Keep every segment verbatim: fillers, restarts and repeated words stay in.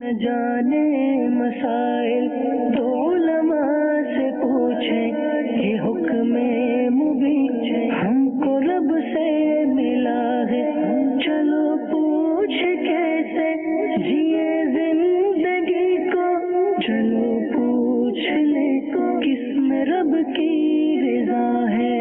जाने मसाइल तो उलमा से पूछे कि हुक्म मुबीन हमको रब से मिला है, चलो पूछ कैसे जिए जिंदगी को, चलो पूछ ले किसमें रब की रज़ा है,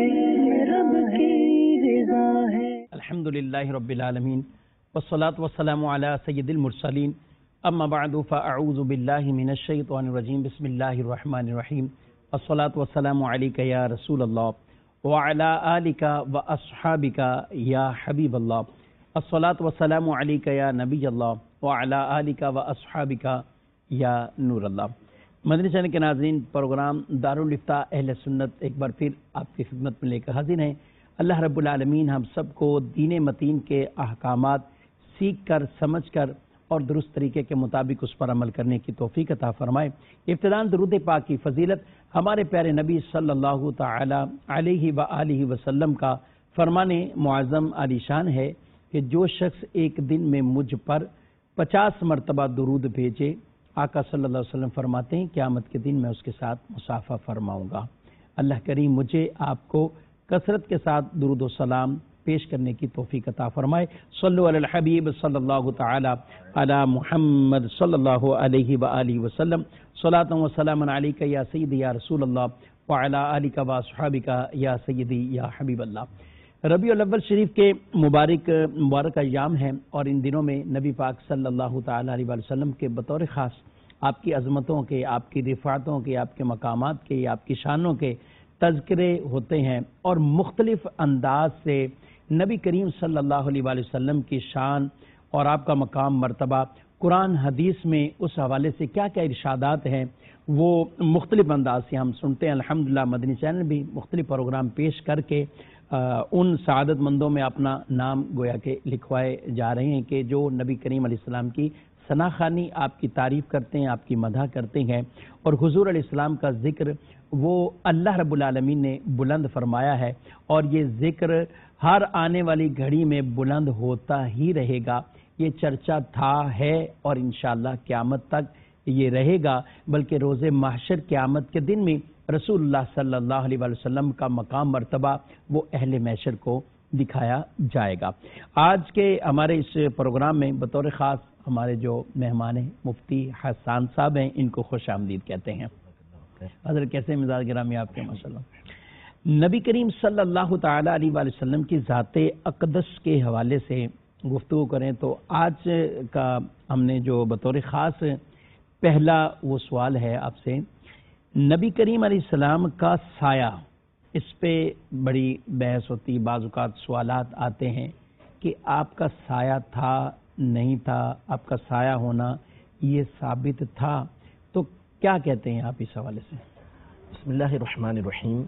रब की रज़ा है। अल्हम्दुलिल्लाहि रब्बिल आलमीन वस्सलातु वस्सलामु अला सय्यिदिल मुरसलीन अम्मा बअदु फ़अऊज़ु बिल्लाहि मिनश शैतानिर रजीम बिस्मिल्लाहिर रहमानिर रहीम अस्सलातु वस्सलामु अलैका या रसूलल्लाह व अला आलिका व अस्हाबिका या हबीबल्लाह अस्सलातु वस्सलामु अलैका या नबीयल्लाह व अला आलिका व अस्हाबिका या नूरल्लाह। मदनी चैनल के नाज़रीन, प्रोग्राम दारुल इफ्ता अहले सुन्नत एक बार फिर आपकी खिदमत में लेकर हाजिर हैं। अल्लाह रब्बुल आलमीन हम सबको दीन मतीन के अहकामात सीख कर, समझ कर और दुरुस्त तरीके के मुताबिक उस पर अमल करने की तौफीक अता फरमाए। इब्तिदान दुरूद पाक की फजीलत हमारे प्यारे नबी सल्लल्लाहु तआला अलैहि व आलिहि वसल्लम का फरमाने मुअज़्ज़म आलीशान है कि जो शख्स एक दिन में मुझ पर पचास मरतबा दुरूद भेजे, आका सल्लल्लाहु अलैहि वसल्लम फरमाते हैं क़यामत के दिन मैं उसके साथ मुसाफ़ा फरमाऊँगा। अल्लाह करीम मुझे आपको कसरत के साथ दुरूद व सलाम पेश करने की तौफीक अता फरमाए। सल्लु अलल हबीब सल्लल्लाहु तआला अला मुहम्मद सल्लल्लाहु अलैहि व आलिहि वसल्लम सलातन व सलामन अलैका या सय्यदी या रसूलल्लाह व अला आलिका व अस्हाबिका या सय्यदी या हबीबल्लाह। रबीउल अव्वल शरीफ के मुबारक मुबारक अय्याम हैं और इन दिनों में नबी पाक सल्लल्लाहु तआला अलैहि वसल्लम के बतौर ख़ास आपकी अज़मतों के, आपकी रिफ़ातों के, आपके मकामात के, आपकी शानों के तज़किरे होते हैं और मुख्तलिफ़ अंदाज से नबी करीम सल्लल्लाहु अलैहि वसल्लम की शान और आपका मकाम मर्तबा कुरान हदीस में उस हवाले से क्या क्या इरशादात हैं वो मुख्तलिफ़ अंदाज से हम सुनते हैं। अल्हम्दुलिल्लाह मदनी चैनल भी मुख्तलिफ़ प्रोग्राम पेश करके आ, उन सआदतमंदों में अपना नाम गोया के लिखवाए जा रहे हैं कि जो नबी करीम अलैहिस्सलाम की सनाखानी आपकी तारीफ़ करते हैं, आपकी मदह करते हैं और हुज़ूर अलैहिस्सलाम का ज़िक्र वो अल्लाह रब्बुल आलमीन ने बुलंद फरमाया है और ये ज़िक्र हर आने वाली घड़ी में बुलंद होता ही रहेगा। ये चर्चा था, है और इंशाअल्लाह क़यामत तक ये रहेगा, बल्कि रोज़े महशर क़यामत के दिन में रसूलुल्लाह सल्लल्लाहु अलैहि वसल्लम का मकाम मर्तबा वो अहले महशर को दिखाया जाएगा। आज के हमारे इस प्रोग्राम में बतौर ख़ास हमारे जो मेहमान हैं मुफ्ती हसन साहब हैं, इनको खुश आमदीद कहते हैं। हज़रत कैसे मिजाज गिरामी आपके माशाअल्लाह। नबी करीम सल्लल्लाहु तआला अलैहि वसल्लम की ज़ाते अक़दस के हवाले से गुफ्तगू करें तो आज का हमने जो बतौर ख़ास पहला वो सवाल है आपसे, नबी करीम अलैहिस्सलाम का साया, इस पे बड़ी बहस होती, बाज़ औक़ात सवालात आते हैं कि आपका साया था नहीं था, आपका साया होना ये साबित था, तो क्या कहते हैं आप इस हवाले से? बिस्मिल्लाहिर्रहमानिर्रहीम।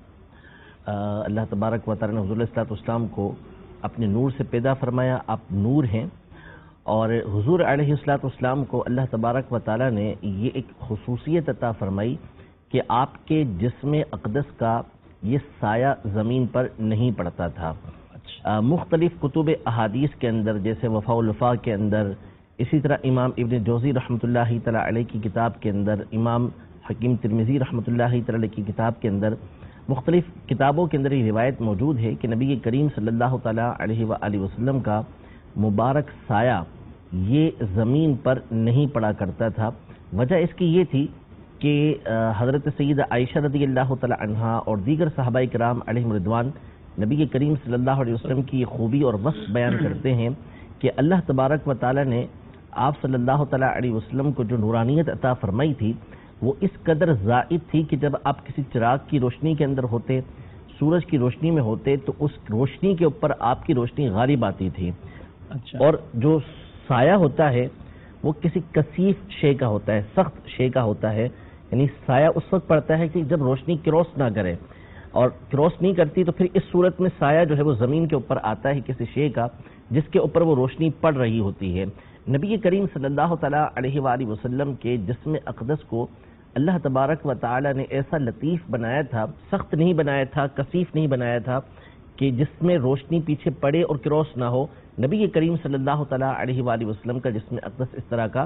अल्लाह तबारक व तआला ने हुज़ूर अलैहिस्सलाम को अपने नूर से पैदा फरमाया, आप नूर हैं, और हुज़ूर अलैहिस्सलाम को अल्लाह तबारक व तआला ने ये एक खुसूसियत अता फरमाई कि आपके जिस्म अक़दस का ये साया ज़मीन पर नहीं पड़ता था। अच्छा। मुख्तलिफ़ कुतुब अहादीस के अंदर, जैसे वफ़ाउल वफ़ा के अंदर, इसी तरह इमाम इब्न जौज़ी रहमतुल्लाहि तआला अलैह की किताब के अंदर, इमाम हकीम तिरमिज़ी रहमतुल्लाहि तआला अलैह की किताब के अंदर, मुख्तलिफ़ किताबों के अंदर ये रिवायत मौजूद है कि नबी करीम सल्लल्लाहु तआला अलैहि व आलिहि वसल्लम का मुबारक साया ये ज़मीन पर नहीं पड़ा करता था। वजह इसकी ये थी कि हज़रत सय्यदा आयशा रज़ियल्लाहु तआला अन्हा और दीगर सहाबाए किराम अलैहिम रिदवान नबी करीम सल्लल्लाहु अलैहि वसल्लम की खूबी और वस्फ़ बयान करते हैं कि अल्लाह तबारक व तआला ने आप सल्लल्लाहु तआला अलैहि वसल्लम को जो नूरानियत अता फरमाई थी वो इस कदर ज़ाइद थी कि जब आप किसी चिराग की रोशनी के अंदर होते, सूरज की रोशनी में होते, तो उस रोशनी के ऊपर आपकी रोशनी गालिब आती थी। अच्छा। और जो साया होता है वो किसी कसीफ शे का होता है, सख्त शे का होता है, यानी साया उस वक्त पड़ता है कि जब रोशनी क्रॉस ना करे, और क्रॉस नहीं करती तो फिर इस सूरत में साया जो है वो ज़मीन के ऊपर आता है किसी शे का जिसके ऊपर वो रोशनी पड़ रही होती है। नबी करीम सल्लल्लाहु तआला अलैहि वसल्लम के जिस्म अक़दस को अल्लाह तबारक व तआला ने ऐसा लतीफ़ बनाया था, सख्त नहीं बनाया था, कसीफ नहीं बनाया था कि जिसमें रोशनी पीछे पड़े और क्रॉस ना हो। नबी करीम सल्लल्लाहु तआला अलैहि वसल्लम का जिस्म अक़दस इस तरह का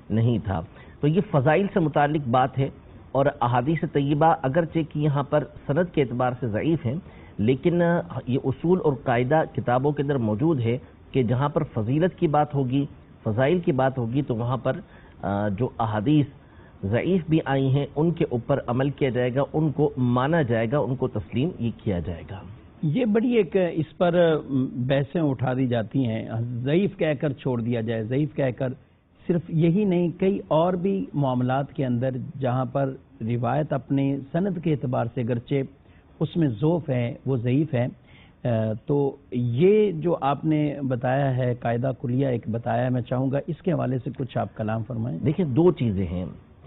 نہیں تھا۔ تو یہ فضائل سے متعلق بات ہے، اور احادیث طیبہ اگرچہ کہ یہاں پر سند کے اعتبار سے ضعیف ہیں، لیکن یہ اصول اور قاعدہ کتابوں کے اندر موجود ہے کہ جہاں پر فضیلت کی بات ہوگی، فضائل کی بات ہوگی، تو وہاں پر جو احادیث ضعیف بھی آئی ہیں ان کے اوپر عمل کیا جائے گا، ان کو مانا جائے گا، ان کو تسلیم یہ کیا جائے گا۔ یہ بڑی ایک اس پر بحثیں اٹھا دی جاتی ہیں، ضعیف کہہ کر چھوڑ دیا جائے، ضعیف کہہ کر، صرف یہی نہیں، کئی اور بھی معاملات کے اندر جہاں پر روایت اپنے سند کے اعتبار سے اگرچہ اس میں ضعف ہے، وہ ضعیف ہے، تو یہ جو آپ نے بتایا ہے قاعدہ کلیہ ایک بتایا، میں چاہوں گا اس کے حوالے سے کچھ آپ کلام فرمائیں۔ دیکھیں، دو چیزیں ہیں،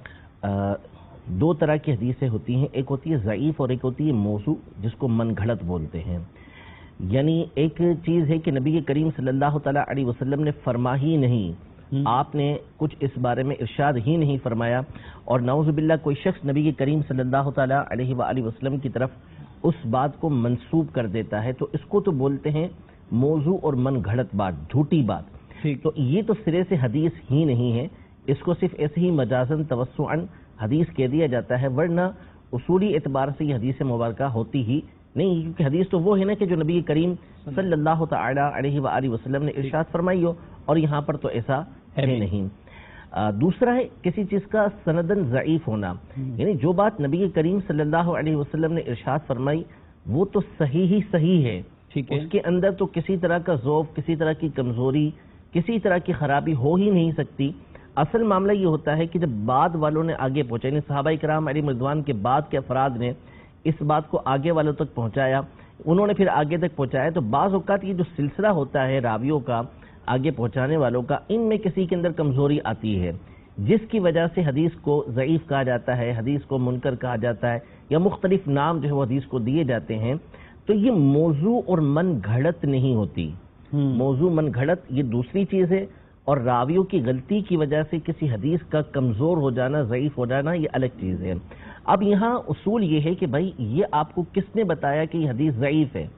دو طرح کی حدیثیں ہوتی ہیں، ایک ہوتی ہے ضعیف اور ایک ہوتی ہے موضوع، جس کو من گھڑت بولتے ہیں۔ یعنی ایک چیز ہے کہ نبی کریم صلی اللہ تعالیٰ علیہ وسلم نے فرما ہی نہیں، آپ نے کچھ اس بارے میں ارشاد ہی نہیں فرمایا، اور نعوذ باللہ کوئی شخص نبی کریم صلی اللہ تعالیٰ علیہ وآلہ وسلم کی طرف اس بات کو منسوب کر دیتا ہے، تو اس کو تو بولتے ہیں موضوع اور من گھڑت بات، جھوٹی بات۔ تو یہ تو سرے سے حدیث ہی نہیں ہے، اس کو صرف ایسے ہی مجازن توسعاً حدیث کہہ دیا جاتا ہے، ورنہ اصولی اعتبار سے یہ حدیث مبارکہ ہوتی ہی نہیں، کیونکہ حدیث تو وہ ہے نا کہ جو نبی کریم صلی اللہ تعالیٰ علیہ وآلہ وسلم نے ارشاد فرمائی ہو، اور یہاں پر تو ایسا ہے نہیں۔ دوسرا ہے کسی چیز کا سندن ضعیف ہونا، یعنی جو بات نبی کریم صلی اللہ علیہ وسلم نے ارشاد فرمائی وہ تو صحیح ہی صحیح ہے، اس کے اندر تو کسی طرح کا ضعف، کسی طرح کی کمزوری، کسی طرح کی خرابی ہو ہی نہیں سکتی۔ اصل معاملہ یہ ہوتا ہے کہ جب بعد والوں نے آگے پہنچا، یعنی صحابہ کرام علیہ رضوان کے بعد کے افراد نے اس بات کو آگے والوں تک پہنچایا، انہوں نے پھر آگے تک پہنچایا، تو بعض اوقات یہ جو سلسلہ ہوتا ہے راویوں کا، آگے پہنچانے والوں کا، ان میں کسی کے اندر کمزوری آتی ہے، جس کی وجہ سے حدیث کو ضعیف کہا جاتا ہے، حدیث کو منکر کہا جاتا ہے، یا مختلف نام جو ہے وہ حدیث کو دیے جاتے ہیں۔ تو یہ موضوع اور من گھڑت نہیں ہوتی، موضوع من گھڑت یہ دوسری چیز ہے، اور راویوں کی غلطی کی وجہ سے کسی حدیث کا کمزور ہو جانا، ضعیف ہو جانا، یہ الگ چیز ہے۔ اب یہاں اصول یہ ہے کہ بھائی یہ آپ کو کس نے بتایا کہ یہ حدیث ضعیف ہے؟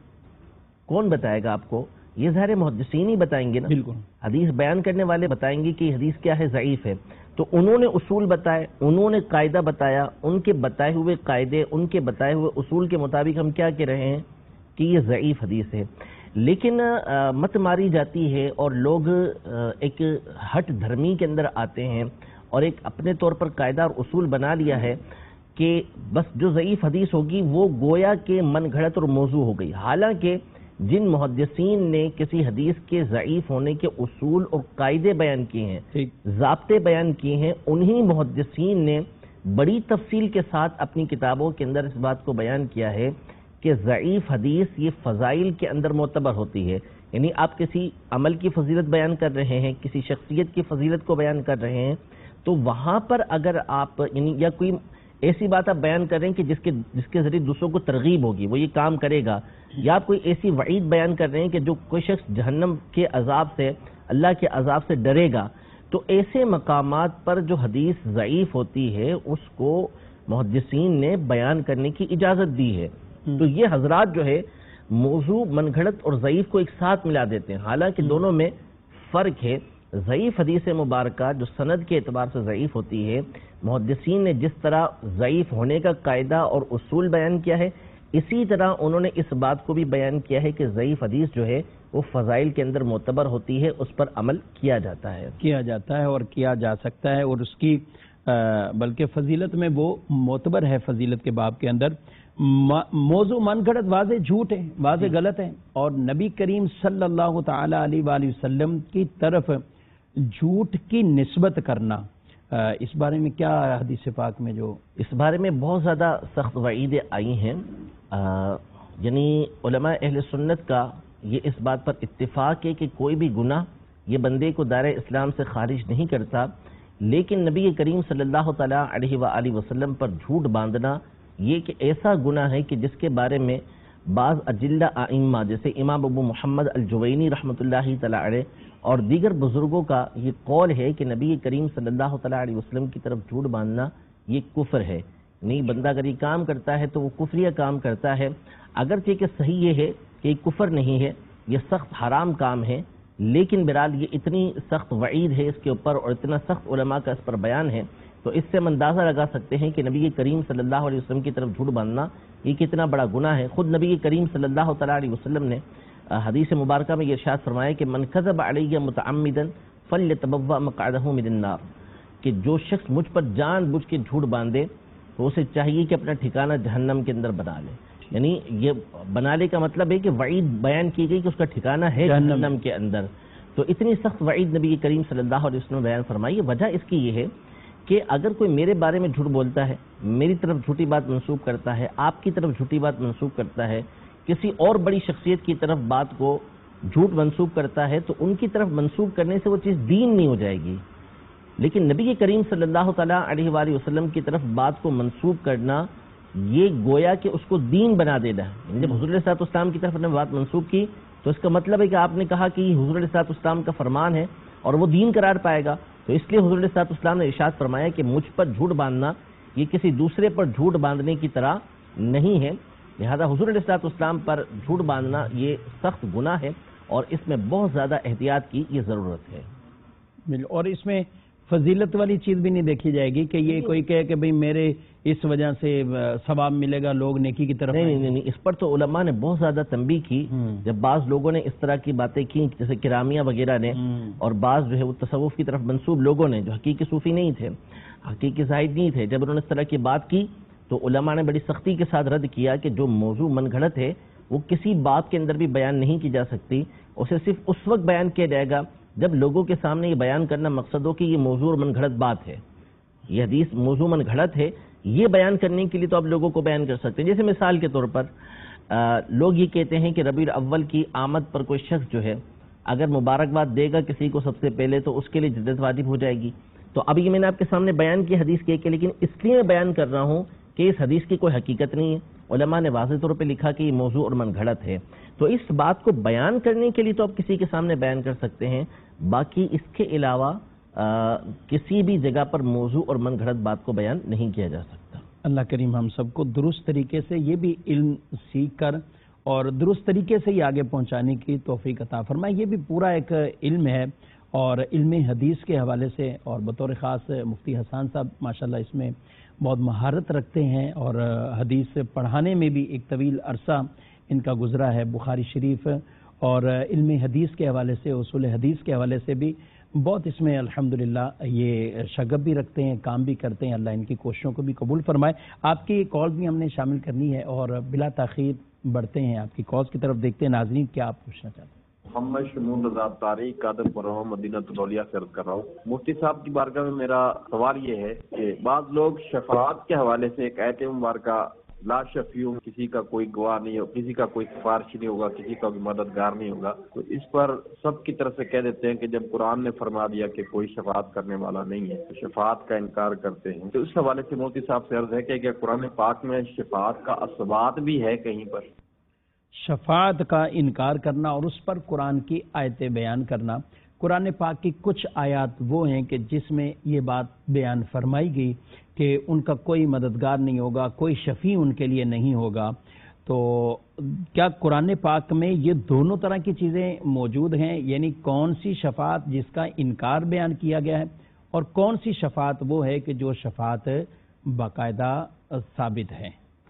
کون بتائے گا آپ کو؟ یہ ظاہر محدثین ہی بتائیں گے نا، حدیث بیان کرنے والے بتائیں گے کہ یہ حدیث کیا ہے، ضعیف ہے۔ تو انہوں نے اصول بتائے، انہوں نے قاعدہ بتایا، ان کے بتائے ہوئے قاعدے، ان کے بتائے ہوئے اصول کے مطابق ہم کیا کہہ رہے ہیں کہ یہ ضعیف حدیث ہے۔ لیکن مت ماری جاتی ہے، اور لوگ ایک ہٹ دھرمی کے اندر آتے ہیں، اور ایک اپنے طور پر قاعدہ اور اصول بنا لیا ہے کہ بس جو ضعیف حدیث ہوگی وہ گویا کہ من گھڑت اور موضوع ہو گئی، حالانکہ جن محدثین نے کسی حدیث کے ضعیف ہونے کے اصول اور قاعدے بیان کیے ہیں، ضابطے بیان کیے ہیں، انہی محدثین نے بڑی تفصیل کے ساتھ اپنی کتابوں کے اندر اس بات کو بیان کیا ہے کہ ضعیف حدیث یہ فضائل کے اندر معتبر ہوتی ہے۔ یعنی آپ کسی عمل کی فضیلت بیان کر رہے ہیں، کسی شخصیت کی فضیلت کو بیان کر رہے ہیں، تو وہاں پر اگر آپ یعنی یا کوئی ایسی بات آپ بیان کر رہے ہیں کہ جس کے جس کے ذریعے دوسروں کو ترغیب ہوگی، وہ یہ کام کرے گا، یا آپ کوئی ایسی وعید بیان کر رہے ہیں کہ جو کوئی شخص جہنم کے عذاب سے، اللہ کے عذاب سے ڈرے گا، تو ایسے مقامات پر جو حدیث ضعیف ہوتی ہے اس کو محدثین نے بیان کرنے کی اجازت دی ہے۔ تو یہ حضرات جو ہے موضوع، من گھڑت اور ضعیف کو ایک ساتھ ملا دیتے ہیں، حالانکہ دونوں میں فرق ہے۔ ضعیف حدیث مبارکہ جو سند کے اعتبار سے ضعیف ہوتی ہے، محدثین نے جس طرح ضعیف ہونے کا قاعدہ اور اصول بیان کیا ہے، اسی طرح انہوں نے اس بات کو بھی بیان کیا ہے کہ ضعیف حدیث جو ہے وہ فضائل کے اندر معتبر ہوتی ہے، اس پر عمل کیا جاتا ہے کیا جاتا ہے اور کیا جا سکتا ہے، اور اس کی بلکہ فضیلت میں وہ معتبر ہے۔ فضیلت کے باب کے اندر موضوع من گھڑت واضح جھوٹ ہے، واضح غلط ہے، اور نبی کریم صلی اللہ تعالی علیہ وآلہ وسلم کی طرف جھوٹ کی نسبت کرنا، اس بارے میں کیا حدیث پاک میں جو اس بارے میں بہت زیادہ سخت وعیدیں آئی ہیں، یعنی علماء اہل سنت کا یہ اس بات پر اتفاق ہے کہ کوئی بھی گناہ یہ بندے کو دائرہ اسلام سے خارج نہیں کرتا، لیکن نبی کریم صلی اللہ تعالیٰ علیہ وآلہ وسلم پر جھوٹ باندھنا یہ کہ ایسا گناہ ہے کہ جس کے بارے میں بعض اجلہ ائمہ جیسے امام ابو محمد الجوینی رحمۃ اللہ تعالیٰ علیہ اور دیگر بزرگوں کا یہ قول ہے کہ نبی کریم صلی اللہ تعالیٰ علیہ وسلم کی طرف جھوٹ باندھنا یہ کفر ہے۔ نہیں، بندہ اگر یہ کام کرتا ہے تو وہ کفریہ کام کرتا ہے، اگرچہ کہ صحیح یہ ہے کہ یہ کفر نہیں ہے، یہ سخت حرام کام ہے، لیکن بہرحال یہ اتنی سخت وعید ہے اس کے اوپر اور اتنا سخت علماء کا اس پر بیان ہے، تو اس سے ہم اندازہ لگا سکتے ہیں کہ نبی کریم صلی اللہ علیہ وسلم کی طرف جھوٹ باندھنا یہ کتنا بڑا گناہ ہے۔ خود نبی کریم صلی اللہ تعالیٰ علیہ وسلم نے حدیث مبارکہ میں یہ ارشاد فرمایا کہ من کذب علی متعمدا فلیتبوأ مقعدہ من النار، کہ جو شخص مجھ پر جان بوجھ کے جھوٹ باندھے تو اسے چاہیے کہ اپنا ٹھکانہ جہنم کے اندر بنا لے۔ یعنی یہ بنانے کا مطلب ہے کہ وعید بیان کی گئی کہ اس کا ٹھکانہ ہے جہنم کے اندر۔ تو اتنی سخت وعید نبی کریم صلی اللہ علیہ وسلم بیان فرمائی۔ وجہ اس کی یہ ہے کہ اگر کوئی میرے بارے میں جھوٹ بولتا ہے، میری طرف جھوٹی بات منسوب کرتا ہے، آپ کی طرف جھوٹی بات منسوب کرتا ہے، کسی اور بڑی شخصیت کی طرف بات کو جھوٹ منسوب کرتا ہے، تو ان کی طرف منسوب کرنے سے وہ چیز دین نہیں ہو جائے گی۔ لیکن نبی کریم صلی اللہ تعالیٰ علیہ وآلہ وسلم کی طرف بات کو منسوب کرنا یہ گویا کہ اس کو دین بنا دینا ہے۔ جب حضور علیہ الصلوۃ والسلام کی طرف نے بات منسوب کی تو اس کا مطلب ہے کہ آپ نے کہا کہ یہ حضور علیہ الصلوۃ والسلام کا فرمان ہے اور وہ دین قرار پائے گا۔ تو اس لیے حضور علیہ الصلوۃ والسلام نے ارشاد فرمایا کہ مجھ پر جھوٹ باندھنا یہ کسی دوسرے پر جھوٹ باندھنے کی طرح نہیں ہے، لہذا حضور علیہ الصلوۃ والسلام پر جھوٹ باندھنا یہ سخت گناہ ہے اور اس میں بہت زیادہ احتیاط کی یہ ضرورت ہے۔ اور اس میں فضیلت والی چیز بھی نہیں دیکھی جائے گی کہ یہ کوئی کہے کہ بھئی میرے اس وجہ سے ثواب ملے گا، لوگ نیکی کی طرف نہیں نہیں نہیں اس پر تو علماء نے بہت زیادہ تنبیہ کی۔ جب بعض لوگوں نے اس طرح کی باتیں کی جیسے کرامیہ وغیرہ نے، اور بعض جو ہے وہ تصوف کی طرف منسوب لوگوں نے جو حقیقی صوفی نہیں تھے، حقیقی زاہد نہیں تھے، جب انہوں نے اس طرح کی بات کی تو علماء نے بڑی سختی کے ساتھ رد کیا کہ جو موضوع من گھڑت ہے وہ کسی بات کے اندر بھی بیان نہیں کی جا سکتی، اسے صرف اس وقت بیان کیا جائے گا جب لوگوں کے سامنے یہ بیان کرنا مقصد ہو کہ یہ موضوع اور من گھڑت بات ہے، یہ حدیث موضوع من گھڑت ہے، یہ بیان کرنے کے لیے تو آپ لوگوں کو بیان کر سکتے ہیں۔ جیسے مثال کے طور پر لوگ یہ کہتے ہیں کہ ربیع الاول کی آمد پر کوئی شخص جو ہے اگر مبارکباد دے گا کسی کو سب سے پہلے تو اس کے لیے جدت واجب ہو جائے گی۔ تو اب یہ میں نے آپ کے سامنے بیان کی حدیث کے لیکن اس لیے میں بیان کر رہا ہوں کہ اس حدیث کی کوئی حقیقت نہیں ہے، علماء نے واضح طور پہ لکھا کہ یہ موضوع اور من گھڑت ہے، تو اس بات کو بیان کرنے کے لیے تو آپ کسی کے سامنے بیان کر سکتے ہیں، باقی اس کے علاوہ آ, کسی بھی جگہ پر موضوع اور من گھڑت بات کو بیان نہیں کیا جا سکتا۔ اللہ کریم ہم سب کو درست طریقے سے یہ بھی علم سیکھ کر اور درست طریقے سے یہ آگے پہنچانے کی توفیق عطا فرمائے۔ یہ بھی پورا ایک علم ہے اور علم حدیث کے حوالے سے، اور بطور خاص مفتی حسان صاحب ماشاءاللہ اس میں بہت مہارت رکھتے ہیں اور حدیث پڑھانے میں بھی ایک طویل عرصہ ان کا گزرا ہے، بخاری شریف اور علم حدیث کے حوالے سے، اصول حدیث کے حوالے سے بھی بہت اس میں الحمدللہ یہ شغف بھی رکھتے ہیں، کام بھی کرتے ہیں۔ اللہ ان کی کوششوں کو بھی قبول فرمائے۔ آپ کی کال بھی ہم نے شامل کرنی ہے اور بلا تاخیر بڑھتے ہیں آپ کی کالز کی طرف، دیکھتے ہیں ناظرین کیا آپ پوچھنا چاہتے ہیں۔ محمد شمول رضا طارق قادر پرہم مدینہ تلولیہ سے عرض کر رہا ہوں۔ مفتی صاحب کی بارگاہ میں میرا سوال یہ ہے کہ بعض لوگ شفاعت کے حوالے سے ایک آیت مبارکہ لا شفیع، کسی کا کوئی گواہ نہیں ہو، کسی کا کوئی سفارش نہیں ہوگا، کسی کا کوئی مددگار نہیں ہوگا، تو اس پر سب کی طرف سے کہہ دیتے ہیں کہ جب قرآن نے فرما دیا کہ کوئی شفاعت کرنے والا نہیں ہے تو شفاعت کا انکار کرتے ہیں۔ تو اس حوالے سے مفتی صاحب سے عرض ہے کہ کیا قرآن پاک میں شفاعت کا اثبات بھی ہے کہیں پر؟ شفاعت کا انکار کرنا اور اس پر قرآن کی آیتیں بیان کرنا، قرآن پاک کی کچھ آیات وہ ہیں کہ جس میں یہ بات بیان فرمائی گئی کہ ان کا کوئی مددگار نہیں ہوگا، کوئی شفیع ان کے لیے نہیں ہوگا۔ تو کیا قرآن پاک میں یہ دونوں طرح کی چیزیں موجود ہیں؟ یعنی کون سی شفاعت جس کا انکار بیان کیا گیا ہے اور کون سی شفاعت وہ ہے کہ جو شفاعت باقاعدہ ثابت ہے؟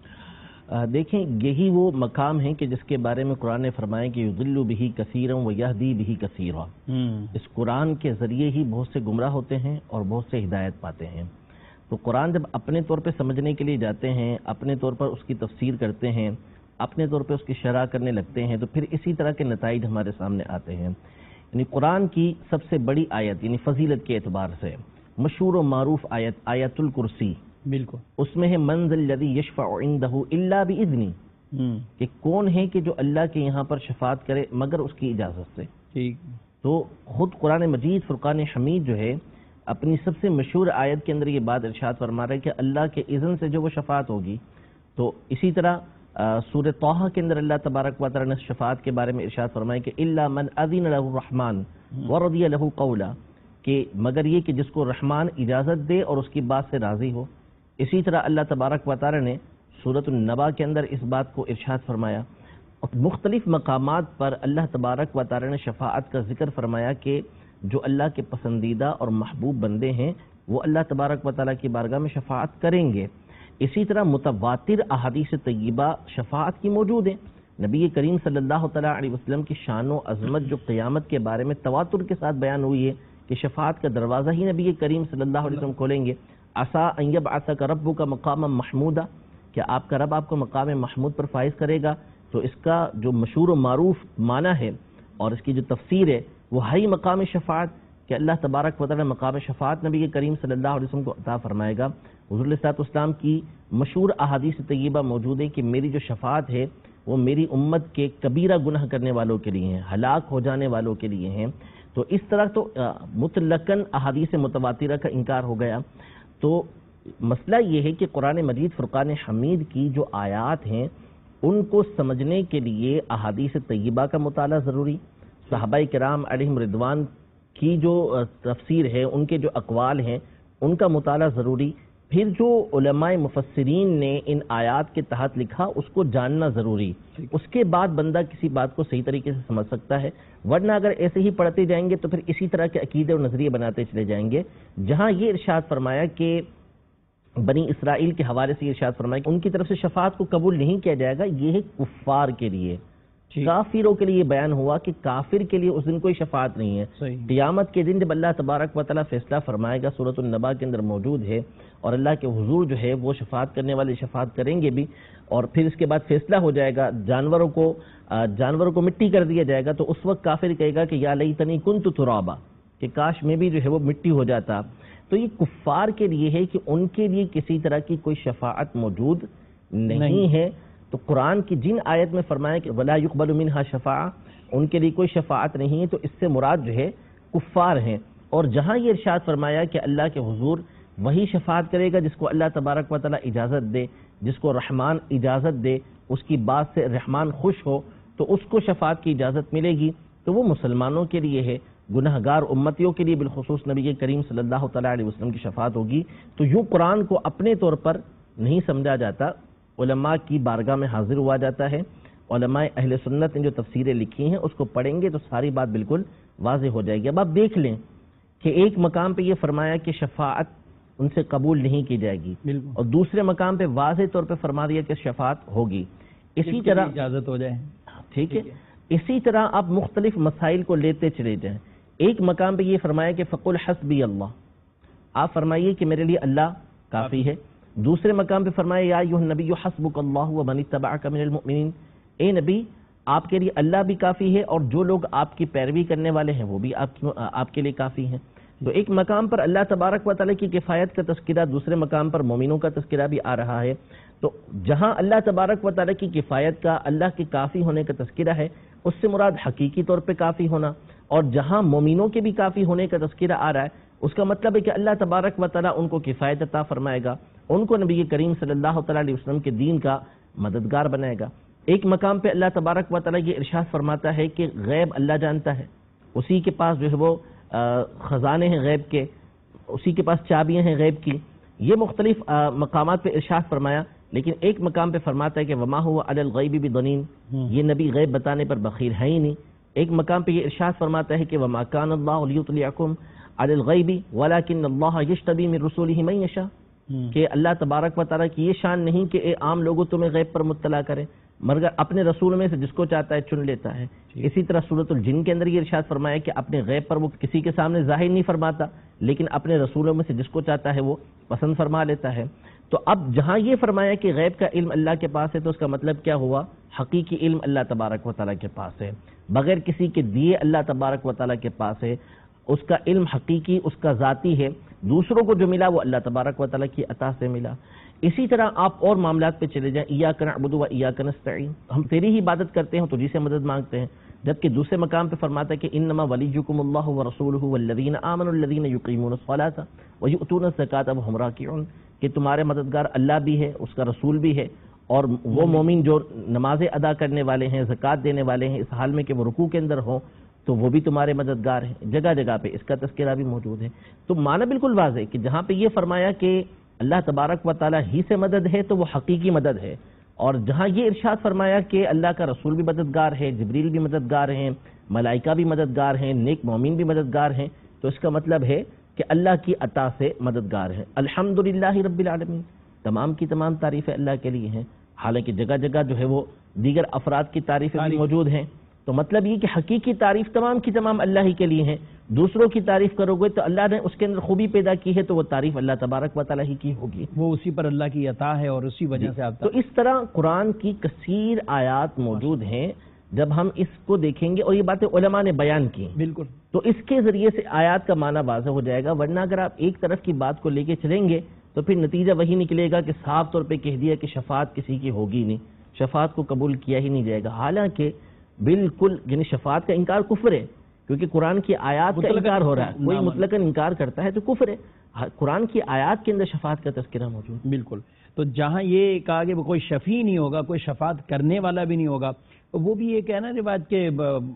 دیکھیں یہی وہ مقام ہے کہ جس کے بارے میں قرآن نے فرمایا کہ یضل بہ کثیرا ویہدی بہ کثیرا، اس قرآن کے ذریعے ہی بہت سے گمراہ ہوتے ہیں اور بہت سے ہدایت پاتے ہیں۔ تو قرآن جب اپنے طور پہ سمجھنے کے لیے جاتے ہیں، اپنے طور پر اس کی تفسیر کرتے ہیں، اپنے طور پہ اس کی شرح کرنے لگتے ہیں، تو پھر اسی طرح کے نتائج ہمارے سامنے آتے ہیں۔ یعنی قرآن کی سب سے بڑی آیت یعنی فضیلت کے اعتبار سے مشہور و معروف آیت آیت الکرسی، بالکل اس میں ہے من ذا الذی یشفع عندہ الا باذنہ، کہ کون ہے کہ جو اللہ کے یہاں پر شفاعت کرے مگر اس کی اجازت سے۔ ٹھیک، تو خود قرآن مجید فرقان حمید جو ہے اپنی سب سے مشہور آیت کے اندر یہ بات ارشاد فرما رہا ہے کہ اللہ کے اذن سے جو وہ شفاعت ہوگی۔ تو اسی طرح سورہ طٰہٰ کے اندر اللہ تبارک و تعالی نے شفاعت کے بارے میں ارشاد فرمایا کہ الا من اذن له الرحمن ورضی له قولا، کہ مگر یہ کہ جس کو رحمان اجازت دے اور اس کی بات سے راضی ہو۔ اسی طرح اللہ تبارک و تعالی نے سورۃ النبا کے اندر اس بات کو ارشاد فرمایا، مختلف مقامات پر اللہ تبارک و تعالی نے شفاعت کا ذکر فرمایا کہ جو اللہ کے پسندیدہ اور محبوب بندے ہیں وہ اللہ تبارک و تعالی کی بارگاہ میں شفاعت کریں گے۔ اسی طرح متواتر احادیث طیبہ شفاعت کی موجود ہیں۔ نبی کریم صلی اللہ تعالی علیہ وسلم کی شان و عظمت جو قیامت کے بارے میں تواتر کے ساتھ بیان ہوئی ہے کہ شفاعت کا دروازہ ہی نبی کریم صلی اللہ علیہ وسلم کھولیں گے۔ عسیٰ ان یبعثک ربک مقاما محمودا، کہ آپ کا رب آپ کو مقام محمود پر فائز کرے گا۔ تو اس کا جو مشہور و معروف معنی ہے اور اس کی جو تفسیر ہے وہ ہے مقام شفاعت، کہ اللہ تبارک و تعالی مقام شفاعت نبی کریم صلی اللہ علیہ وسلم کو عطا فرمائے گا۔ حضور علیہ الصلوۃ والسلام کی مشہور احادیث طیبہ موجود ہے کہ میری جو شفاعت ہے وہ میری امت کے کبیرہ گناہ کرنے والوں کے لیے ہیں، ہلاک ہو جانے والوں کے لیے ہیں۔ تو اس طرح تو مطلقاً احادیث متواترہ کا انکار ہو گیا۔ تو مسئلہ یہ ہے کہ قرآن مجید فرقان حمید کی جو آیات ہیں ان کو سمجھنے کے لیے احادیث طیبہ کا مطالعہ ضروری، صحابہ کرام علیہم رضوان کی جو تفسیر ہے ان کے جو اقوال ہیں ان کا مطالعہ ضروری، پھر جو علماء مفسرین نے ان آیات کے تحت لکھا اس کو جاننا ضروری، اس کے بعد بندہ کسی بات کو صحیح طریقے سے سمجھ سکتا ہے۔ ورنہ اگر ایسے ہی پڑھتے جائیں گے تو پھر اسی طرح کے عقیدے اور نظریے بناتے چلے جائیں گے۔ جہاں یہ ارشاد فرمایا کہ بنی اسرائیل کے حوالے سے یہ ارشاد فرمایا کہ ان کی طرف سے شفاعت کو قبول نہیں کیا جائے گا، یہ ہے کفار کے لیے، کافروں کے لیے بیان ہوا کہ کافر کے لیے اس دن کوئی شفاعت نہیں ہے۔ قیامت کے دن جب اللہ تبارک و تعالیٰ فیصلہ فرمائے گا، سورۃ النبا کے اندر موجود ہے، اور اللہ کے حضور جو ہے وہ شفاعت کرنے والے شفاعت کریں گے بھی، اور پھر اس کے بعد فیصلہ ہو جائے گا، جانوروں کو جانوروں کو مٹی کر دیا جائے گا، تو اس وقت کافر کہے گا کہ یا لیتنی کنت ترابا، کہ کاش میں بھی جو ہے وہ مٹی ہو جاتا۔ تو یہ کفار کے لیے ہے کہ ان کے لیے کسی طرح کی کوئی شفاعت موجود نہیں ہے۔ تو قرآن کی جن آیت میں فرمایا کہ ولا یقبل منہا شفاعہ، ان کے لیے کوئی شفاعت نہیں ہے، تو اس سے مراد جو ہے کفار ہیں۔ اور جہاں یہ ارشاد فرمایا کہ اللہ کے حضور وہی شفاعت کرے گا جس کو اللہ تبارک و تعالیٰ اجازت دے، جس کو رحمان اجازت دے، اس کی بات سے رحمان خوش ہو تو اس کو شفاعت کی اجازت ملے گی، تو وہ مسلمانوں کے لیے ہے، گنہگار امتیوں کے لیے بالخصوص نبی کریم صلی اللہ تعالیٰ علیہ وسلم کی شفاعت ہوگی۔ تو یوں قرآن کو اپنے طور پر نہیں سمجھا جاتا، علماء کی بارگاہ میں حاضر ہوا جاتا ہے، علماء اہل سنت نے جو تفسیریں لکھی ہیں اس کو پڑھیں گے تو ساری بات بالکل واضح ہو جائے گی۔ اب آپ دیکھ لیں کہ ایک مقام پہ یہ فرمایا کہ شفاعت ان سے قبول نہیں کی جائے گی، اور دوسرے مقام پہ واضح طور پہ فرما دیا کہ شفاعت ہوگی۔ اسی طرح اجازت ہو جائے، ٹھیک ہے، اسی طرح آپ مختلف مسائل کو لیتے چلے جائیں۔ ایک مقام پہ یہ فرمایا کہ فقل حسبی اللہ، آپ فرمائیے کہ میرے لیے اللہ کافی ہے۔ دوسرے مقام پہ فرمایا یا ایھا النبی حسبک اللہ ومن اتبعک من المؤمنین، اے نبی آپ کے لیے اللہ بھی کافی ہے اور جو لوگ آپ کی پیروی کرنے والے ہیں وہ بھی آپ کی آپ کے لیے کافی ہیں۔ تو ایک مقام پر اللہ تبارک و تعالیٰ کی کفایت کا تذکرہ، دوسرے مقام پر مومنوں کا تذکرہ بھی آ رہا ہے۔ تو جہاں اللہ تبارک و تعالیٰ کی کفایت کا، اللہ کے کافی ہونے کا تذکرہ ہے، اس سے مراد حقیقی طور پہ کافی ہونا، اور جہاں مومنوں کے بھی کافی ہونے کا تذکرہ آ رہا ہے اس کا مطلب ہے کہ اللہ تبارک و تعالیٰ ان کو کفایت عطا فرمائے گا، ان کو نبی کریم صلی اللہ تعالیٰ علیہ وسلم کے دین کا مددگار بنائے گا۔ ایک مقام پہ اللہ تبارک و تعالیٰ یہ ارشاد فرماتا ہے کہ غیب اللہ جانتا ہے، اسی کے پاس جو ہے وہ خزانے ہیں غیب کے، اسی کے پاس چابیاں ہیں غیب کی۔ یہ مختلف مقامات پہ ارشاد فرمایا، لیکن ایک مقام پہ فرماتا ہے کہ وما هو علی الغیب بضنین، یہ نبی غیب بتانے پر بخیل ہے ہی نہیں۔ ایک مقام پہ یہ ارشاد فرماتا ہے کہ وما کان اللہ لیطلعکم علی الغیب ولکن اللہ یجتبی من رسولہ من یشاء، کہ اللہ تبارک و تعالیٰ کی یہ شان نہیں کہ اے عام لوگوں تمہیں غیب پر مطلع کرے، مگر اپنے رسول میں سے جس کو چاہتا ہے چن لیتا ہے۔ اسی طرح سورۃ الجن کے اندر یہ ارشاد فرمایا کہ اپنے غیب پر وہ کسی کے سامنے ظاہر نہیں فرماتا، لیکن اپنے رسولوں میں سے جس کو چاہتا ہے وہ پسند فرما لیتا ہے۔ تو اب جہاں یہ فرمایا کہ غیب کا علم اللہ کے پاس ہے تو اس کا مطلب کیا ہوا؟ حقیقی علم اللہ تبارک و تعالیٰ کے پاس ہے، بغیر کسی کے دیے اللہ تبارک و تعالیٰ کے پاس ہے، اس کا علم حقیقی اس کا ذاتی ہے، دوسروں کو جو ملا وہ اللہ تبارک و تعالیٰ کی عطا سے ملا۔ اسی طرح آپ اور معاملات پہ چلے جائیں، ایاک نعبد و ایاک نستعین، ہم تیری ہی عبادت کرتے ہیں تو جی سے مدد مانگتے ہیں، جبکہ دوسرے مقام پہ فرماتا ہے کہ انما ولیکم اللہ ورسولہ والذین آمنوا الذین یقیمون الصلاۃ ویؤتون الزکاۃ وہم راکعون، کہ تمہارے مددگار اللہ بھی ہے، اس کا رسول بھی ہے، اور وہ مومن جو نمازیں ادا کرنے والے ہیں، زکوٰۃ دینے والے ہیں، اس حال میں کہ وہ رکوع کے اندر ہوں تو وہ بھی تمہارے مددگار ہیں۔ جگہ جگہ پہ اس کا تذکرہ بھی موجود ہے۔ تو معنی بالکل واضح کہ جہاں پہ یہ فرمایا کہ اللہ تبارک و تعالیٰ ہی سے مدد ہے تو وہ حقیقی مدد ہے، اور جہاں یہ ارشاد فرمایا کہ اللہ کا رسول بھی مددگار ہے، جبریل بھی مددگار ہیں، ملائکہ بھی مددگار ہیں، نیک مومن بھی مددگار ہیں، تو اس کا مطلب ہے کہ اللہ کی عطا سے مددگار ہیں۔ الحمدللہ رب العالمین، تمام کی تمام تعریفیں اللہ کے لیے ہیں، حالانکہ جگہ جگہ جو ہے وہ دیگر افراد کی تعریفیں بھی موجود ہیں۔ تو مطلب یہ کہ حقیقی تعریف تمام کی تمام اللہ ہی کے لیے ہیں۔ دوسروں کی تعریف کرو گے تو اللہ نے اس کے اندر خوبی پیدا کی ہے تو وہ تعریف اللہ تبارک و تعالیٰ ہی کی ہوگی، وہ اسی پر اللہ کی عطا ہے اور اسی وجہ سے آپ تو اس طرح قرآن کی کثیر آیات موجود ہیں۔ جب ہم اس کو دیکھیں گے، اور یہ باتیں علماء نے بیان کی، بالکل، تو اس کے ذریعے سے آیات کا معنی واضح ہو جائے گا، ورنہ اگر آپ ایک طرف کی بات کو لے کے چلیں گے تو پھر نتیجہ وہی نکلے گا کہ صاف طور پہ کہہ دیا کہ شفاعت کسی کی ہوگی نہیں، شفاعت کو قبول کیا ہی نہیں جائے گا، حالانکہ بالکل یعنی شفاعت کا انکار کفر ہے، کیونکہ قرآن کی آیات کا انکار ہو رہا ہے، کوئی مطلقاً انکار کرتا ہے تو کفر ہے۔ قرآن کی آیات کے اندر شفاعت کا تذکرہ موجود، بالکل۔ تو جہاں یہ کہا کہ کوئی شفیع نہیں ہوگا، کوئی شفاعت کرنے والا بھی نہیں ہوگا، وہ بھی یہ کہنا روایت کہ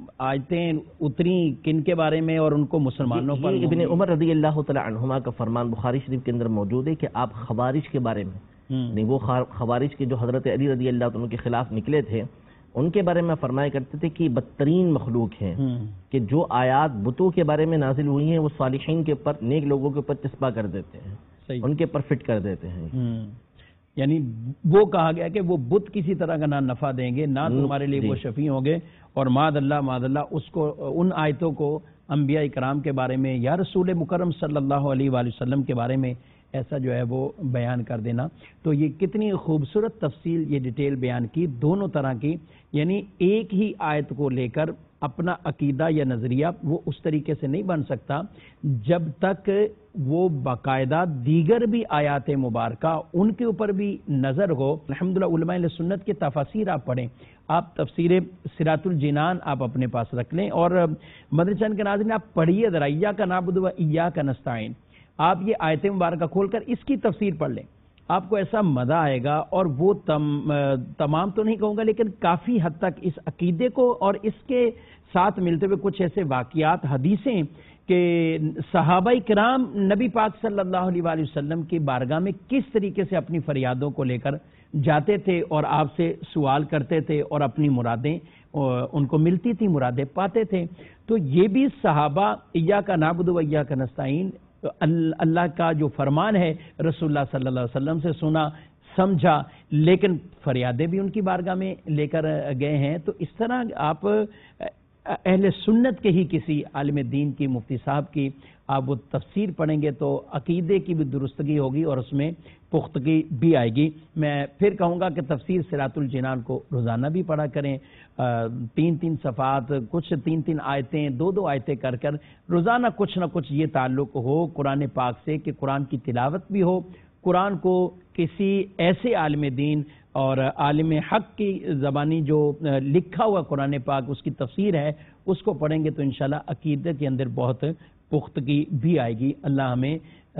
آیتیں اتری کن کے بارے میں اور ان کو مسلمانوں پر، یہ ابن عمر رضی اللہ تعالی عنہما کا فرمان بخاری شریف کے اندر موجود ہے کہ آپ خوارج کے بارے میں، نہیں وہ خوارج کے جو حضرت علی رضی اللہ عنہ کے خلاف نکلے تھے، ان کے بارے میں فرمایا کرتے تھے کہ بدترین مخلوق ہیں، کہ جو آیات بتوں کے بارے میں نازل ہوئی ہیں وہ صالحین کے اوپر، نیک لوگوں کے اوپر چسپا کر دیتے ہیں، ان کے اوپر فٹ کر دیتے ہیں۔ یعنی وہ کہا گیا کہ وہ بت کسی طرح کا نہ نفع دیں گے، نہ تمہارے لیے وہ شفیع ہوں گے، اور معاذ اللہ معاذ اللہ اس کو ان آیتوں کو انبیاء کرام کے بارے میں یا رسول مکرم صلی اللہ علیہ وآلہ وسلم کے بارے میں ایسا جو ہے وہ بیان کر دینا۔ تو یہ کتنی خوبصورت تفصیل، یہ ڈیٹیل بیان کی دونوں طرح کی، یعنی ایک ہی آیت کو لے کر اپنا عقیدہ یا نظریہ وہ اس طریقے سے نہیں بن سکتا جب تک وہ باقاعدہ دیگر بھی آیات مبارکہ ان کے اوپر بھی نظر ہو۔ الحمدللہ علماء اہل سنت کے تفاسیر آپ پڑھیں، آپ تفسیر صراط الجنان آپ اپنے پاس رکھ لیں، اور مدنی چینل کے ناظرین آپ پڑھیے ذرا، ایاک نعبد و ایاک نستعین، آپ یہ آیت مبارکہ کھول کر اس کی تفسیر پڑھ لیں، آپ کو ایسا مزہ آئے گا، اور وہ تم تمام تو نہیں کہوں گا لیکن کافی حد تک اس عقیدے کو اور اس کے ساتھ ملتے ہوئے کچھ ایسے واقعات، حدیثیں کہ صحابہ کرام نبی پاک صلی اللہ علیہ وآلہ وسلم کی بارگاہ میں کس طریقے سے اپنی فریادوں کو لے کر جاتے تھے اور آپ سے سوال کرتے تھے اور اپنی مرادیں ان کو ملتی تھی، مرادیں پاتے تھے۔ تو یہ بھی صحابہ ایاک نعبد و ایاک نستعین اللہ کا جو فرمان ہے رسول اللہ صلی اللہ علیہ وسلم سے سنا سمجھا، لیکن فریادیں بھی ان کی بارگاہ میں لے کر گئے ہیں۔ تو اس طرح آپ اہل سنت کے ہی کسی عالم دین کی، مفتی صاحب کی آپ وہ تفسیر پڑھیں گے تو عقیدے کی بھی درستگی ہوگی اور اس میں پختگی بھی آئے گی۔ میں پھر کہوں گا کہ تفسیر صراط الجنان کو روزانہ بھی پڑھا کریں، تین تین صفحات، کچھ تین تین آیتیں، دو دو آیتیں کر کر روزانہ کچھ نہ کچھ یہ تعلق ہو قرآن پاک سے کہ قرآن کی تلاوت بھی ہو، قرآن کو کسی ایسے عالم دین اور عالم حق کی زبانی جو لکھا ہوا قرآن پاک اس کی تفسیر ہے اس کو پڑھیں گے تو انشاءاللہ عقیدے کے اندر بہت پختگی بھی آئے گی۔ اللہ ہمیں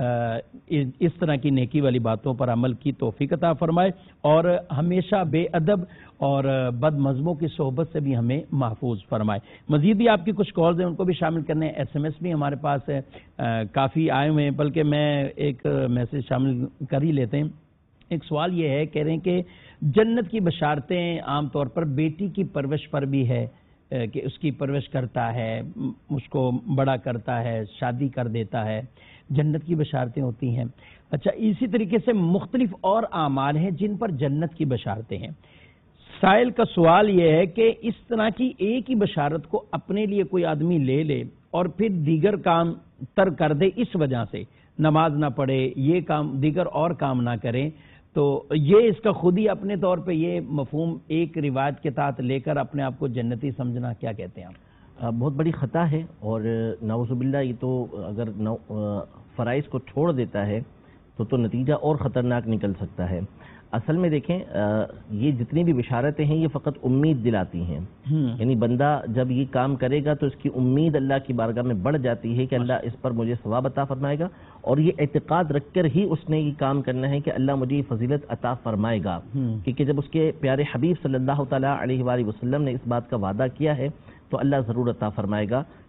اس طرح کی نیکی والی باتوں پر عمل کی توفیق عطا فرمائے اور ہمیشہ بے ادب اور بد مذہبوں کی صحبت سے بھی ہمیں محفوظ فرمائے۔ مزید بھی آپ کی کچھ کالز ہیں ان کو بھی شامل کرنے ہیں، ایس ایم ایس بھی ہمارے پاس کافی آئے ہوئے ہیں، بلکہ میں ایک میسج شامل کر ہی لیتے ہیں۔ ایک سوال یہ ہے، کہہ رہے ہیں کہ جنت کی بشارتیں عام طور پر بیٹی کی پرورش پر بھی ہے کہ اس کی پرورش کرتا ہے، اس کو بڑا کرتا ہے، شادی کر دیتا ہے، جنت کی بشارتیں ہوتی ہیں۔ اچھا، اسی طریقے سے مختلف اور اعمال ہیں جن پر جنت کی بشارتیں ہیں۔ سائل کا سوال یہ ہے کہ اس طرح کی ایک ہی بشارت کو اپنے لیے کوئی آدمی لے لے اور پھر دیگر کام ترک کر دے، اس وجہ سے نماز نہ پڑھے، یہ کام دیگر اور کام نہ کریں، تو یہ اس کا خود ہی اپنے طور پہ یہ مفہوم ایک روایت کے تحت لے کر اپنے آپ کو جنتی سمجھنا، کیا کہتے ہیں آپ؟ بہت بڑی خطا ہے، اور نعوذ باللہ یہ تو اگر فرائض کو چھوڑ دیتا ہے تو تو نتیجہ اور خطرناک نکل سکتا ہے۔ اصل میں دیکھیں یہ جتنی بھی بشارتیں ہیں یہ فقط امید دلاتی ہیں، یعنی بندہ جب یہ کام کرے گا تو اس کی امید اللہ کی بارگاہ میں بڑھ جاتی ہے کہ اللہ اس پر مجھے ثواب عطا فرمائے گا، اور یہ اعتقاد رکھ کر ہی اس نے یہ کام کرنا ہے کہ اللہ مجھے یہ فضیلت عطا فرمائے گا، کیونکہ جب اس کے پیارے حبیب صلی اللہ تعالیٰ علیہ وآلہ وسلم نے اس بات کا وعدہ کیا ہے تو اللہ ضرور عطا فرمائے گا۔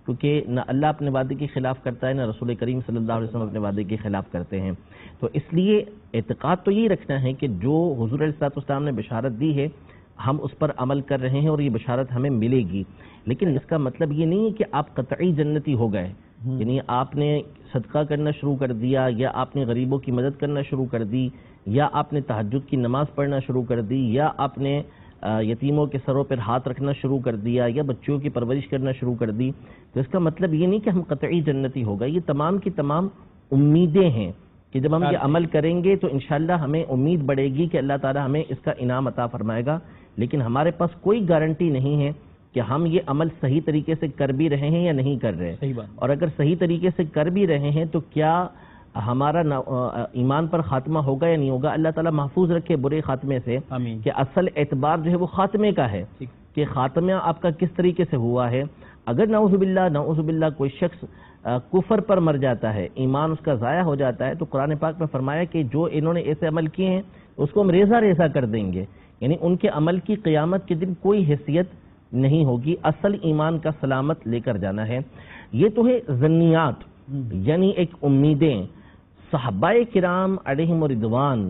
کیونکہ نہ اللہ اپنے وعدے کے خلاف کرتا ہے، نہ رسول کریم صلی اللہ علیہ وسلم اپنے وعدے کے خلاف کرتے ہیں. تو اس لیے اعتقاد تو یہی رکھنا ہے کہ جو حضور علیہ السلام نے بشارت دی ہے ہم اس پر عمل کر رہے ہیں اور یہ بشارت ہمیں ملے گی. لیکن اس کا مطلب یہ نہیں ہے کہ آپ قطعی جنتی ہو گئے، یعنی آپ نے صدقہ کرنا شروع کر دیا، یا آپ نے غریبوں کی مدد کرنا شروع کر دی، یا آپ نے تہجد کی نماز پڑھنا شروع کر دی، یا آپ نے یتیموں کے سروں پر ہاتھ رکھنا شروع کر دیا، یا بچوں کی پرورش کرنا شروع کر دی. تو اس کا مطلب یہ نہیں کہ ہم قطعی جنتی ہو گئے. یہ تمام کی تمام امیدیں ہیں کہ جب ہم یہ عمل کریں گے تو انشاءاللہ ہمیں امید بڑھے گی کہ اللہ تعالی ہمیں اس کا انعام عطا فرمائے گا. لیکن ہمارے پاس کوئی گارنٹی نہیں ہے کہ ہم یہ عمل صحیح طریقے سے کر بھی رہے ہیں یا نہیں کر رہے. اور اگر صحیح طریقے سے کر بھی رہے ہیں تو کیا ہمارا ایمان پر خاتمہ ہوگا یا نہیں ہوگا. اللہ تعالیٰ محفوظ رکھے برے خاتمے سے، کہ اصل اعتبار جو ہے وہ خاتمے کا ہے کہ خاتمہ آپ کا کس طریقے سے ہوا ہے. اگر نعوذ باللہ نعوذ باللہ کوئی شخص کفر پر مر جاتا ہے، ایمان اس کا ضائع ہو جاتا ہے، تو قرآن پاک میں فرمایا کہ جو انہوں نے ایسے عمل کیے ہیں اس کو ہم ریزہ ریزہ کر دیں گے، یعنی ان کے عمل کی قیامت کے دن کوئی حیثیت نہیں ہوگی. اصل ایمان کا سلامت لے کر جانا ہے. یہ تو ہے ظنیات، یعنی ایک امیدیں. صحابہ کرام علیہم رضوان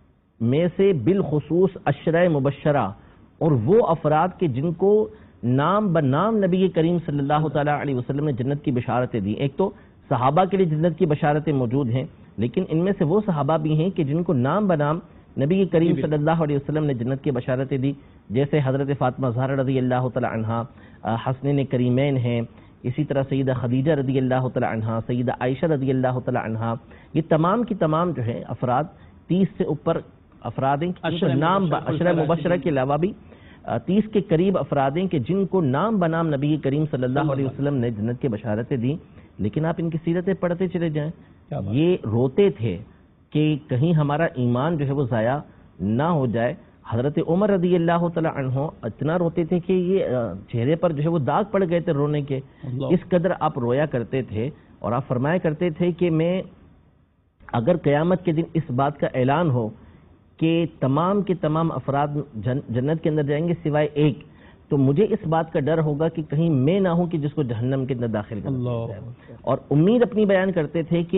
میں سے بالخصوص عشرہ مبشرہ اور وہ افراد کے جن کو نام بنام نبی کریم صلی اللہ تعالیٰ علیہ وسلم نے جنت کی بشارتیں دی. ایک تو صحابہ کے لیے جنت کی بشارتیں موجود ہیں، لیکن ان میں سے وہ صحابہ بھی ہیں کہ جن کو نام بنام نبی کریم صلی اللہ علیہ وسلم نے جنت کی بشارتیں دی، جیسے حضرت فاطمہ زہرا رضی اللہ تعالی عنہا، حسنین کریمین ہیں، اسی طرح سیدہ خدیجہ رضی اللہ تعالی عنہا، سیدہ عائشہ رضی اللہ تعالی عنہا. یہ تمام کی تمام جو ہے افراد تیس سے اوپر افراد ہیں، نام عشرہ مبشرہ کے علاوہ بھی تیس کے قریب افراد ہیں کہ جن کو نام بنام نبی کریم صلی اللہ علیہ وسلم نے جنت کی بشارتیں دی. لیکن آپ ان کی سیرتیں پڑھتے چلے جائیں، یہ روتے تھے کہ کہیں ہمارا ایمان جو ہے وہ ضائع نہ ہو جائے. حضرت عمر رضی اللہ تعالی عنہ اتنا روتے تھے کہ یہ چہرے پر جو ہے وہ داغ پڑ گئے تھے رونے کے، اس قدر آپ رویا کرتے تھے. اور آپ فرمایا کرتے تھے کہ میں اگر قیامت کے دن اس بات کا اعلان ہو کہ تمام کے تمام افراد جنت کے اندر جائیں گے سوائے ایک، تو مجھے اس بات کا ڈر ہوگا کہ کہیں میں نہ ہوں کہ جس کو جہنم کے اندر داخل کر دیا جائے. اور امید اپنی بیان کرتے تھے کہ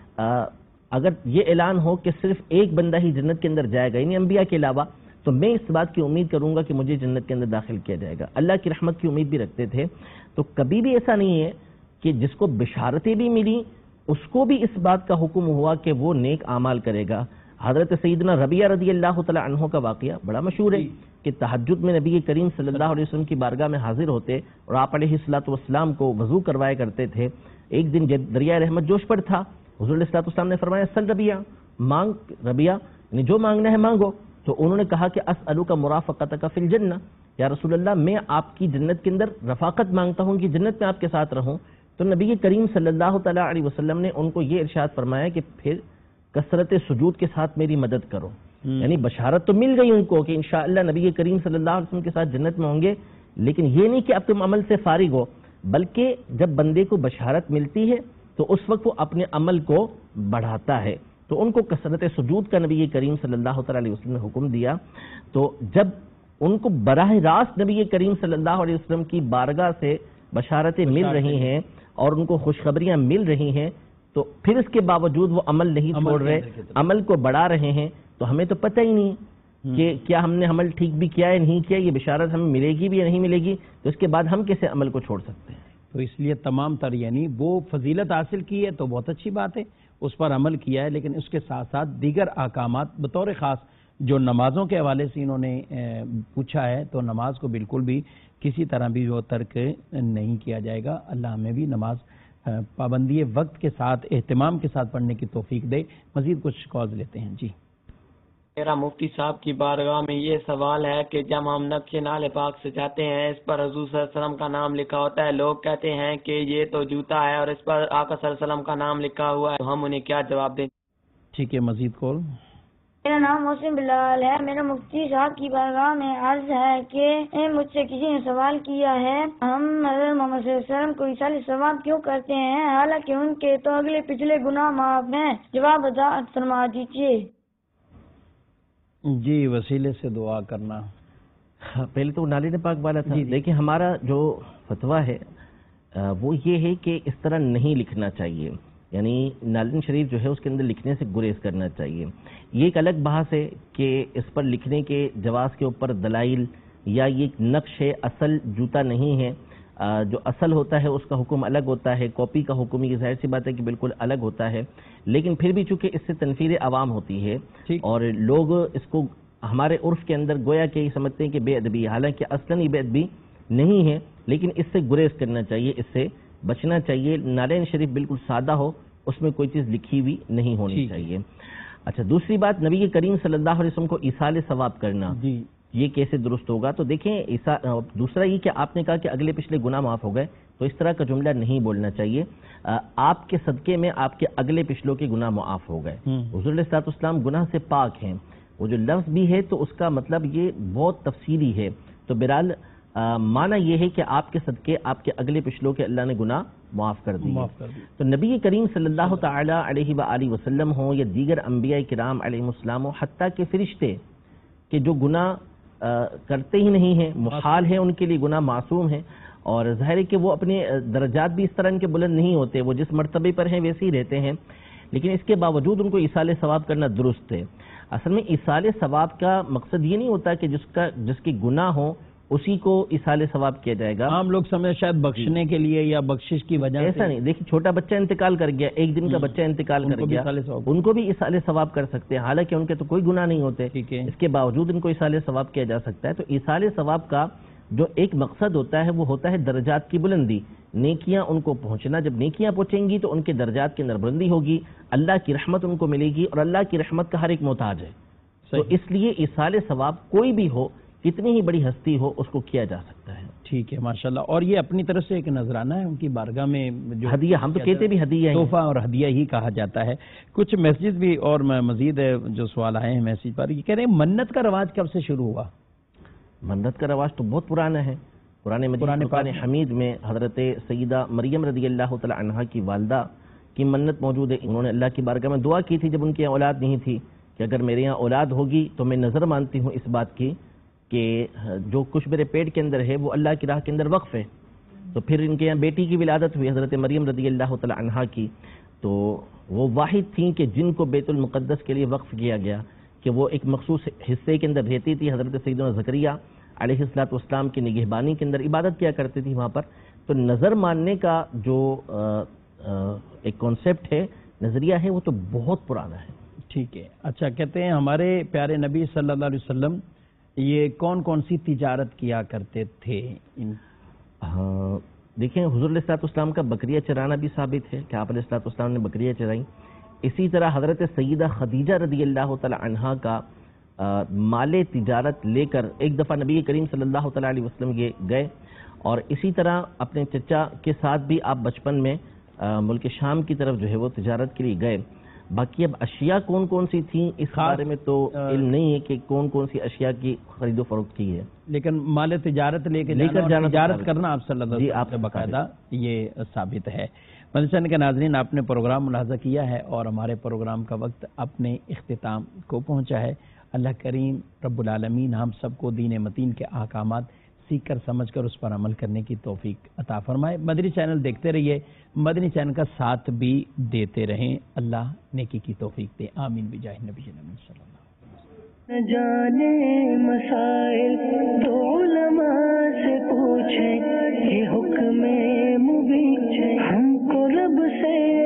اگر یہ اعلان ہو کہ صرف ایک بندہ ہی جنت کے اندر جائے گا، یعنی انبیاء کے علاوہ، تو میں اس بات کی امید کروں گا کہ مجھے جنت کے اندر داخل کیا جائے گا. اللہ کی رحمت کی امید بھی رکھتے تھے. تو کبھی بھی ایسا نہیں ہے کہ جس کو بشارتیں بھی ملی اس کو بھی اس بات کا حکم ہوا کہ وہ نیک اعمال کرے گا. حضرت سیدنا ربیعہ رضی اللہ تعالی عنہ کا واقعہ بڑا مشہور ہے کہ تہجد میں نبی کریم صلی اللہ علیہ وسلم کی بارگاہ میں حاضر ہوتے اور آپ علیہ الصلوۃ والسلام کو وضو کروایا کرتے تھے. ایک دن جب دریائے رحمت جوش پر تھا، حضور علیہ الصلوۃ والسلام نے فرمایا سل ربیعہ، مانگ ربیعہ، یعنی جو مانگنا ہے مانگو. تو انہوں نے کہا کہ اسألک مرافقتک فی الجنہ، یا رسول اللہ میں آپ کی جنت کے اندر رفاقت مانگتا ہوں کہ جنت میں آپ کے ساتھ رہوں. تو نبی کریم صلی اللہ تعالیٰ علیہ وسلم نے ان کو یہ ارشاد فرمایا کہ پھر کثرت سجود کے ساتھ میری مدد کرو. یعنی بشارت تو مل گئی ان کو کہ انشاءاللہ نبی کریم صلی اللہ علیہ وسلم کے ساتھ جنت میں ہوں گے، لیکن یہ نہیں کہ اب تم عمل سے فارغ ہو، بلکہ جب بندے کو بشارت ملتی ہے تو اس وقت وہ اپنے عمل کو بڑھاتا ہے. تو ان کو کثرت سجود کا نبی کریم صلی اللہ تعالیٰ علیہ وسلم نے حکم دیا. تو جب ان کو براہ راست نبی کریم صلی اللہ علیہ وسلم کی بارگاہ سے بشارتیں مل رہی ہیں اور ان کو خوشخبریاں مل رہی ہیں، تو پھر اس کے باوجود وہ عمل نہیں چھوڑ رہے، عمل کو بڑھا رہے ہیں. تو ہمیں تو پتہ ہی نہیں کہ کیا ہم نے عمل ٹھیک بھی کیا ہے نہیں کیا، یہ بشارت ہمیں ملے گی بھی یا نہیں ملے گی، تو اس کے بعد ہم کیسے عمل کو چھوڑ سکتے ہیں. تو اس لیے تمام تر یعنی وہ فضیلت حاصل کی ہے تو بہت اچھی بات ہے، اس پر عمل کیا ہے، لیکن اس کے ساتھ ساتھ دیگر احکامات بطور خاص جو نمازوں کے حوالے سے انہوں نے پوچھا ہے، تو نماز کو بالکل بھی کسی طرح بھی وہ ترک نہیں کیا جائے گا. اللہ ہمیں بھی نماز پابندی وقت کے ساتھ اہتمام کے ساتھ پڑھنے کی توفیق دے. مزید کچھ کالز لیتے ہیں. جی میرا مفتی صاحب کی بارگاہ میں یہ سوال ہے کہ جب ہم نقش نال پاک سے جاتے ہیں اس پر حضور صلی اللہ علیہ وسلم کا نام لکھا ہوتا ہے، لوگ کہتے ہیں کہ یہ تو جوتا ہے اور اس پر آقا صلی اللہ علیہ وسلم کا نام لکھا ہوا ہے، تو ہم انہیں کیا جواب دیں؟ ٹھیک ہے، مزید کال. میرا نام محسن بلال ہے. میرا مفتی صاحب کی بارگاہ میں عرض ہے کہ مجھ سے کسی نے سوال کیا ہے ہم حضرت محمد صلی اللہ علیہ وسلم کو ایصال ثواب کیوں کرتے ہیں حالانکہ ان کے تو اگلے پچھلے گناہ معاف ہیں. جواب ادا فرما دیجیے. جی وسیلے سے دعا کرنا. پہلے تو نالین پاک والا تھا. دیکھیں ہمارا جو فتویٰ ہے وہ یہ ہے کہ اس طرح نہیں لکھنا چاہیے، یعنی نالین شریف جو ہے اس کے اندر لکھنے سے گریز کرنا چاہیے۔ یہ ایک الگ بحث ہے کہ اس پر لکھنے کے جواز کے اوپر دلائل یا یہ ایک نقش ہے، اصل جوتا نہیں ہے، جو اصل ہوتا ہے اس کا حکم الگ ہوتا ہے، کاپی کا حکم یہ ظاہر سی بات ہے کہ بالکل الگ ہوتا ہے، لیکن پھر بھی چونکہ اس سے تنفیر عوام ہوتی ہے اور لوگ اس کو ہمارے عرف کے اندر گویا کہ یہ سمجھتے ہیں کہ بے ادبی، حالانکہ اصلاً یہ بے ادبی نہیں ہے، لیکن اس سے گریز کرنا چاہیے، اس سے بچنا چاہیے۔ نالین شریف بالکل سادہ ہو، اس میں کوئی چیز لکھی ہوئی نہیں ہونی چاہیے۔ اچھا، دوسری بات، نبی کریم صلی اللہ علیہ وسلم کو ایصال ثواب کرنا، یہ کیسے درست ہوگا؟ تو دیکھیں، دوسرا یہ کہ آپ نے کہا کہ اگلے پچھلے گناہ معاف ہو گئے، تو اس طرح کا جملہ نہیں بولنا چاہیے۔ آپ کے صدقے میں آپ کے اگلے پچھلوں کے گناہ معاف ہو گئے۔ حضور علیہ الصلوۃ والسلام گناہ سے پاک ہیں، وہ جو لفظ بھی ہے تو اس کا مطلب یہ بہت تفصیلی ہے، تو بہرحال معنی یہ ہے کہ آپ کے صدقے آپ کے اگلے پچھلوں کے اللہ نے گناہ معاف کر دیے۔ تو نبی کریم صلی اللہ تعالی علیہ وآلہ وسلم ہوں یا دیگر انبیاء کرام علیہ السلام ہوں، حتیٰ کہ فرشتے کہ جو گناہ کرتے ہی نہیں ہیں، محال ہے ان کے لیے گناہ، معصوم ہیں، اور ظاہر ہے کہ وہ اپنے درجات بھی اس طرح ان کے بلند نہیں ہوتے، وہ جس مرتبے پر ہیں ویسے ہی رہتے ہیں، لیکن اس کے باوجود ان کو ایصال ثواب کرنا درست ہے۔ اصل میں ایصال ثواب کا مقصد یہ نہیں ہوتا کہ جس کا جس کی گناہ ہو اسی کو ایصال ثواب کیا جائے گا۔ عام لوگ سمجھے شاید بخشنے کے لیے یا بخشش کی وجہ سے، ایسا نہیں۔ دیکھیں، چھوٹا بچہ انتقال کر گیا، ایک دن کا بچہ انتقال کر گیا، ان کو بھی ایصال ثواب کر سکتے ہیں، حالانکہ ان کے تو کوئی گناہ نہیں ہوتے، اس کے باوجود ان کو ایصال ثواب کیا جا سکتا ہے۔ تو ایصال ثواب کا جو ایک مقصد ہوتا ہے وہ ہوتا ہے درجات کی بلندی، نیکیاں ان کو پہنچنا۔ جب نیکیاں پہنچیں گی تو ان کے درجات کے اندر بلندی ہوگی، اللہ کی رحمت ان کو ملے گی، اور اللہ کی رحمت کا ہر ایک محتاج ہے، تو اس لیے ایصال ثواب کوئی بھی ہو، کتنی ہی بڑی ہستی ہو، اس کو کیا جا سکتا ہے۔ ٹھیک ہے، ماشاءاللہ۔ اور یہ اپنی طرف سے ایک نذرانہ ہے ان کی بارگاہ میں، جو ہدیہ، ہم تو کہتے بھی ہدیہ ہے، تحفہ اور ہدیہ ہی کہا جاتا ہے۔ کچھ میسیج بھی اور مزید جو سوال آئے ہیں میسیج پر، یہ کہہ رہے ہیں منت کا رواج کب سے شروع ہوا؟ منت کا رواج تو بہت پرانا ہے، قرآن مجید قرآن حمید میں حضرت سیدہ مریم رضی اللہ تعالی عنہا کی والدہ کی منت موجود ہے۔ انہوں نے اللہ کی بارگاہ میں دعا کی تھی جب ان کی اولاد نہیں تھی کہ اگر میرے یہاں اولاد ہوگی تو میں نظر مانتی ہوں اس بات کی کہ جو کچھ میرے پیٹ کے اندر ہے وہ اللہ کی راہ کے اندر وقف ہے۔ تو پھر ان کے یہاں بیٹی کی ولادت ہوئی حضرت مریم رضی اللہ تعالی عنہا کی، تو وہ واحد تھیں کہ جن کو بیت المقدس کے لیے وقف کیا گیا، کہ وہ ایک مخصوص حصے کے اندر رہتی تھی، حضرت سیدنا زکریا علیہ الصلوۃ والسلام کی نگہبانی کے اندر عبادت کیا کرتی تھی وہاں پر۔ تو نظر ماننے کا جو ایک کانسیپٹ ہے، نظریہ ہے، وہ تو بہت پرانا ہے۔ ٹھیک ہے، اچھا، کہتے ہیں ہمارے پیارے نبی صلی اللہ علیہ وسلم یہ کون کون سی تجارت کیا کرتے تھے؟ ہاں، دیکھیں، حضور علیہ الصلوۃ والسلام کا بکریاں چرانا بھی ثابت ہے کہ آپ علیہ الصلوۃ والسلام نے بکریاں چرائیں۔ اسی طرح حضرت سیدہ خدیجہ رضی اللہ تعالی عنہا کا مال تجارت لے کر ایک دفعہ نبی کریم صلی اللہ تعالی علیہ وسلم یہ گئے، اور اسی طرح اپنے چچا کے ساتھ بھی آپ بچپن میں ملک شام کی طرف جو ہے وہ تجارت کے لیے گئے۔ باقی اب اشیاء کون کون سی تھیں اس بارے میں تو علم نہیں ہے کہ کون کون سی اشیاء کی خرید و فروخت کی ہے، لیکن مال تجارت لے کے لے کر جانا، تجارت کرنا آپ صلی اللہ علیہ وسلم سے باقاعدہ یہ ثابت ہے۔ مدنی کے ناظرین، آپ نے پروگرام ملاحظہ کیا ہے اور ہمارے پروگرام کا وقت اپنے اختتام کو پہنچا ہے۔ اللہ کریم رب العالمین ہم سب کو دین متین کے احکامات سیکھ کر سمجھ کر اس پر عمل کرنے کی توفیق عطا فرمائے۔ مدنی چینل دیکھتے رہیے، مدنی چینل کا ساتھ بھی دیتے رہیں، اللہ نیکی کی توفیق دے، آمین بجاہ نبی صلی اللہ علیہ وسلم۔ نہ جانے مسائل تو علماء سے پوچھیں، یہ حکم مبین ہم کو رب سے